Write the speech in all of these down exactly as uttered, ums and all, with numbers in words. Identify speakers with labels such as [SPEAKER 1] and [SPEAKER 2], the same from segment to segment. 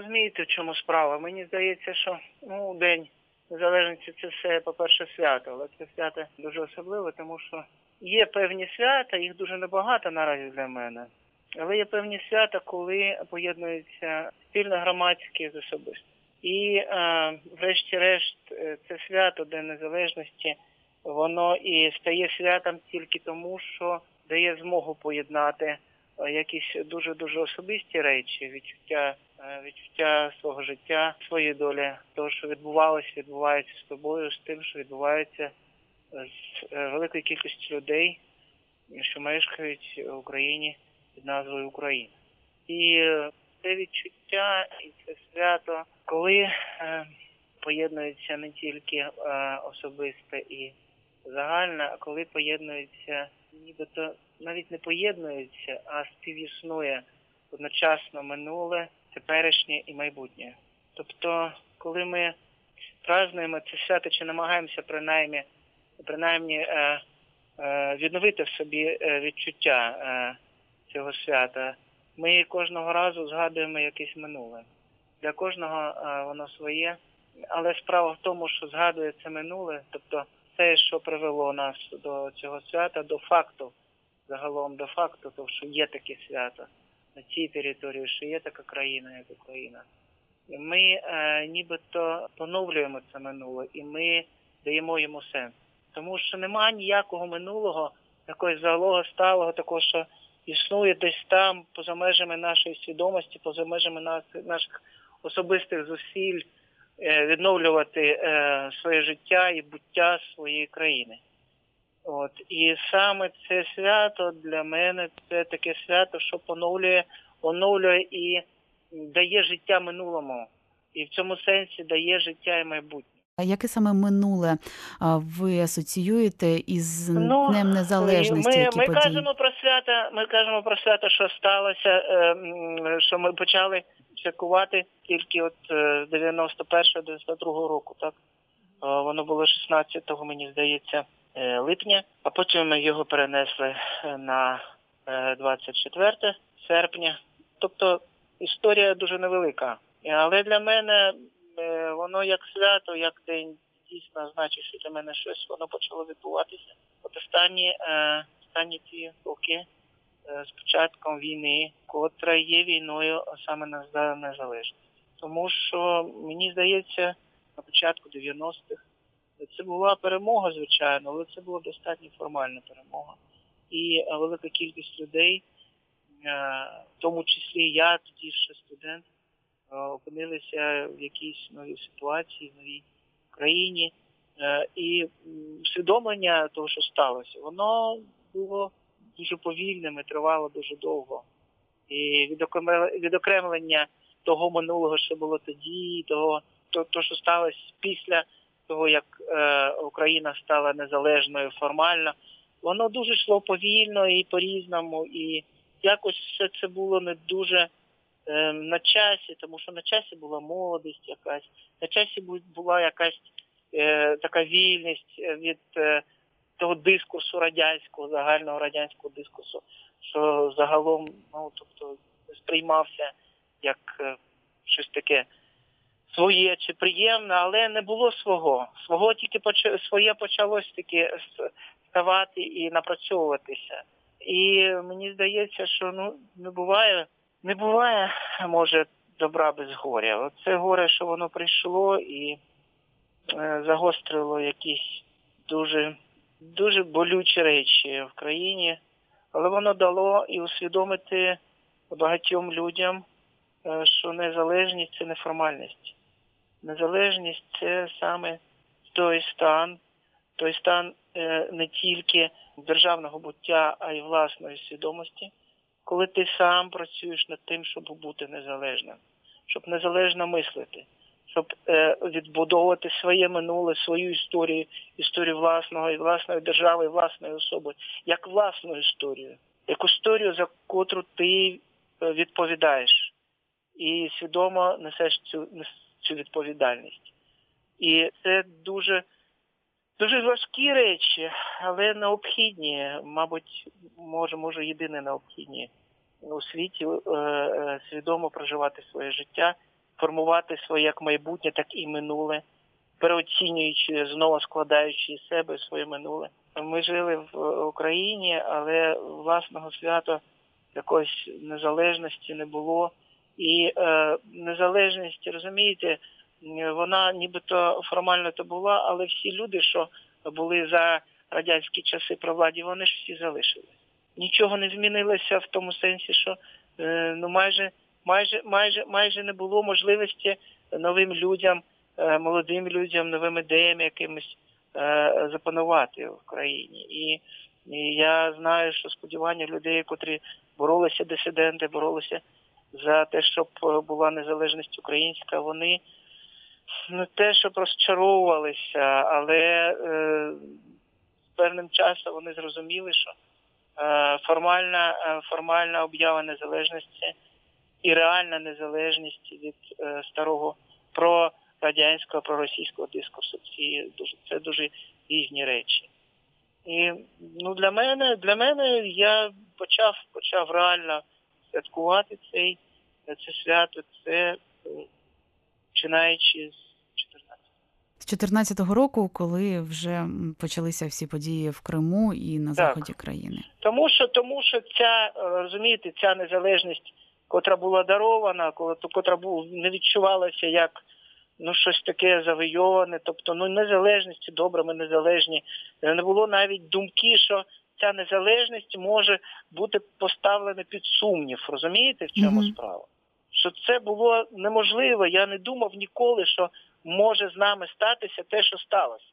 [SPEAKER 1] розумієте, в чому справа. Мені здається, що ну, День Незалежності – це все, по-перше, свято. Але це свято дуже особливе, тому що є певні свята, їх дуже небагато наразі для мене. Але є певні свята, коли поєднуються спільно громадське з особистим. І, е, врешті-решт, це свято День Незалежності, воно і стає святом тільки тому, що дає змогу поєднати якісь дуже-дуже особисті речі, відчуття, відчуття свого життя, своєї долі, того, що відбувалося, відбувається з тобою, з тим, що відбувається з великою кількістю людей, що мешкають в Україні під назвою Україна. І це відчуття, і це свято, коли е, поєднується не тільки е, особисте і загальне, а коли поєднується, нібито навіть не поєднується, а співіснує одночасно минуле, теперішнє і майбутнє. Тобто, коли ми празднуємо це свято, чи намагаємося принаймні, принаймні е, е, відновити в собі відчуття е, цього свята, ми кожного разу згадуємо якесь минуле. Для кожного е, воно своє, але справа в тому, що згадує це минуле, тобто те, що привело нас до цього свята, до факту, загалом до факту, того, що є таке свято на цій території, що є така країна, як Україна. І ми е, нібито поновлюємо це минуле, і ми даємо йому сенс. Тому що немає ніякого минулого, якогось загалого сталого, такого, що існує десь там, поза межами нашої свідомості, поза межами нас, наших особистих зусиль, е, відновлювати е, своє життя і буття своєї країни. От. І саме це свято для мене це таке свято, що поновлює, оновлює і дає життя минулому. І в цьому сенсі дає життя і майбутнє.
[SPEAKER 2] А яке саме минуле ви асоціюєте із
[SPEAKER 1] ну,
[SPEAKER 2] Днем Незалежності?
[SPEAKER 1] Ми,
[SPEAKER 2] які
[SPEAKER 1] ми
[SPEAKER 2] події?
[SPEAKER 1] кажемо про свято, ми кажемо про свято, що сталося, що ми почали святкувати тільки от з дев'яносто першого - дев'яносто другого року, так? Воно було шістнадцятого, мені здається, липня, а потім ми його перенесли на двадцять четверте серпня. Тобто історія дуже невелика. Але для мене воно як свято, як день, дійсно значить, що для мене щось, воно почало відбуватися. От останні, останні ці роки з початком війни, котра є війною саме на незалежність. Тому що, мені здається, на початку дев'яностих це була перемога, звичайно, але це була достатньо формальна перемога. І велика кількість людей, в тому числі я, тоді ще студент, опинилися в якійсь новій ситуації, в новій країні. І усвідомлення того, що сталося, воно було дуже повільним і тривало дуже довго. І відокремлення того минулого, що було тоді, того, то, то що сталося після того, як е, Україна стала незалежною формально, воно дуже йшло повільно і по-різному. І якось все це було не дуже е, на часі, тому що на часі була молодість якась, на часі була якась е, така вільність від е, того дискурсу радянського, загального радянського дискурсу, що загалом, ну, тобто, сприймався як е, щось таке своє чи приємне, але не було свого. Свого тільки поч... своє почалось таки ставати і напрацьовуватися. І мені здається, що ну не буває, не буває, може, добра без горя. Оце горе, що воно прийшло і е, загострило якісь дуже, дуже болючі речі в країні, але воно дало і усвідомити багатьом людям, е, що незалежність – це не формальність. Незалежність – це саме той стан, той стан е, не тільки державного буття, а й власної свідомості, коли ти сам працюєш над тим, щоб бути незалежним, щоб незалежно мислити, щоб е, відбудовувати своє минуле, свою історію, історію власного і власної держави, і власної особи, як власну історію, як історію, за котру ти відповідаєш і свідомо несеш цю цю відповідальність. І це дуже, дуже важкі речі, але необхідні, мабуть, може, може єдине необхідні у світі е, е, свідомо проживати своє життя, формувати своє як майбутнє, так і минуле, переоцінюючи, знову складаючи із себе своє минуле. Ми жили в Україні, але власного свята якоїсь незалежності не було. І е, незалежність, розумієте, вона нібито формально то була, але всі люди, що були за радянські часи при владі, вони ж всі залишились. Нічого не змінилося в тому сенсі, що е, ну майже, майже, майже, майже не було можливості новим людям, е, молодим людям, новим ідеям якимось е, запанувати в країні. І, і я знаю, що сподівання людей, котрі боролися, дисиденти, боролися за те, щоб була незалежність українська, вони не те, щоб розчаровувалися, але е, з певним часом вони зрозуміли, що е, формальна, е, формальна об'ява незалежності і реальна незалежність від е, старого прорадянського, проросійського дискурсу, ці, дуже, це дуже різні речі. І ну, для мене, для мене я почав, почав реально святкувати цей, це свято, це починаючи з чотирнадцятого.
[SPEAKER 2] З чотирнадцятого року, коли вже почалися всі події в Криму і на заході країни.
[SPEAKER 1] Тому що, тому що ця, розумієте, ця незалежність, котра була дарована, котра була, не відчувалася як ну щось таке завойоване, тобто ну незалежність, добре, ми незалежні. Не було навіть думки, що ця незалежність може бути поставлена під сумнів. Розумієте, в чому mm-hmm. справа? Що це було неможливо. Я не думав ніколи, що може з нами статися те, що сталося.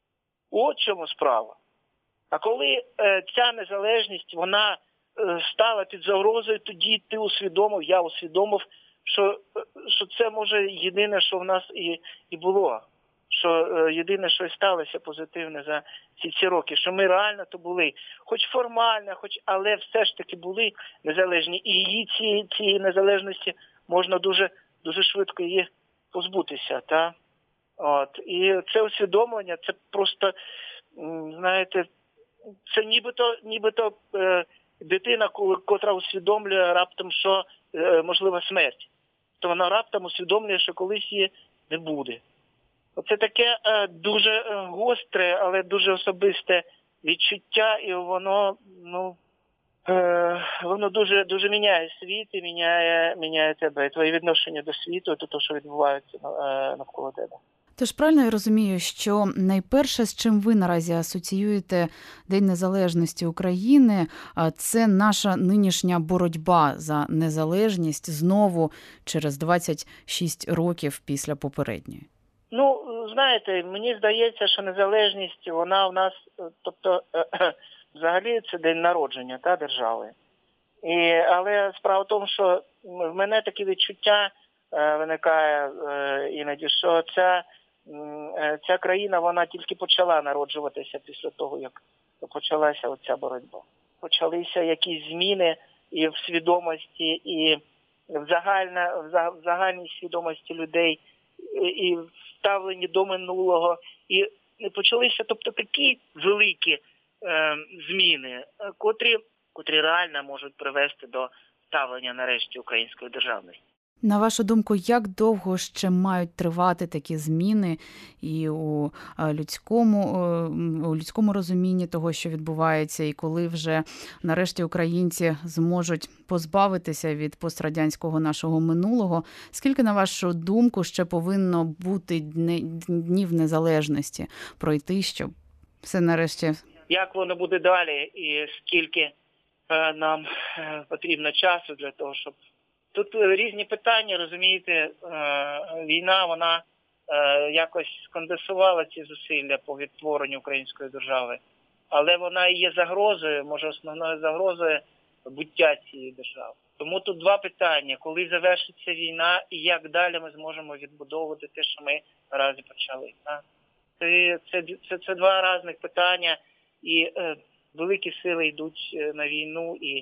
[SPEAKER 1] От в чому справа. А коли е, ця незалежність, вона е, стала під загрозою, тоді ти усвідомив, я усвідомив, що, що це може єдине, що в нас і, і було. Що е, єдине, що і сталося позитивне за ці ці роки, що ми реально то були, хоч формально, хоч, але все ж таки були незалежні. І її цієї, цієї незалежності можна дуже, дуже швидко її позбутися. Та? От. І це усвідомлення, це просто, знаєте, це нібито, нібито е, дитина, котра усвідомлює раптом, що е, можлива смерть. То вона раптом усвідомлює, що колись її не буде. Це таке е, дуже гостре, але дуже особисте відчуття, і воно, ну, е, воно дуже, дуже міняє світ і міняє, міняє тебе, і твоє відношення до світу, до того, що відбувається е, навколо тебе.
[SPEAKER 2] Тож правильно я розумію, що найперше, з чим ви наразі асоціюєте День Незалежності України, це наша нинішня боротьба за незалежність знову через двадцять шість років після попередньої?
[SPEAKER 1] Ну, знаєте, мені здається, що незалежність, вона в нас, тобто, взагалі це день народження та держави. І, але справа в тому, що в мене таке відчуття е, виникає е, іноді, що ця, е, ця країна, вона тільки почала народжуватися після того, як почалася оця боротьба. Почалися якісь зміни і в свідомості, і в, загальна, в загальній свідомості людей, і, і в ставленні до минулого. І почалися, тобто, такі великі е, зміни, котрі котрі реально можуть привести до ставлення нарешті української державності.
[SPEAKER 2] На вашу думку, як довго ще мають тривати такі зміни і у людському, у людському розумінні того, що відбувається, і коли вже нарешті українці зможуть позбавитися від пострадянського нашого минулого? Скільки, на вашу думку, ще повинно бути днів незалежності пройти, щоб все нарешті...
[SPEAKER 1] Як воно буде далі і скільки нам потрібно часу для того, щоб... Тут різні питання, розумієте, війна, вона якось сконденсувала ці зусилля по відтворенню української держави, але вона і є загрозою, може основною загрозою буття цієї держави. Тому тут два питання, коли завершиться війна і як далі ми зможемо відбудовувати те, що ми наразі почали. Це, це, це, це два різних питання, і е, великі сили йдуть на війну, і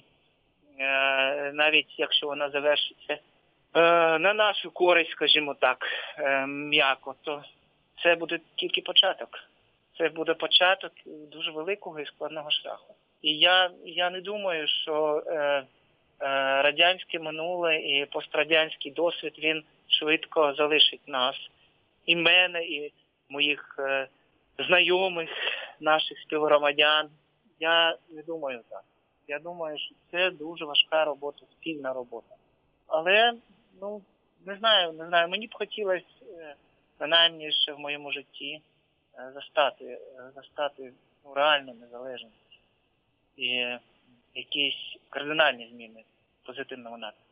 [SPEAKER 1] е, навіть якщо вона завершиться е, на нашу користь, скажімо так, е, м'яко, то це буде тільки початок. Це буде початок дуже великого і складного шляху. І я, я не думаю, що е, е, радянське минуле і пострадянський досвід, він швидко залишить нас, і мене, і моїх е, знайомих, наших співгромадян. Я не думаю так. Я думаю, що це дуже важка робота, спільна робота. Але, ну, не знаю, не знаю, мені б хотілося, е, принаймні, ще в моєму житті е, застати, е, застати ну, реальну незалежність і якісь кардинальні зміни в позитивному напрямку.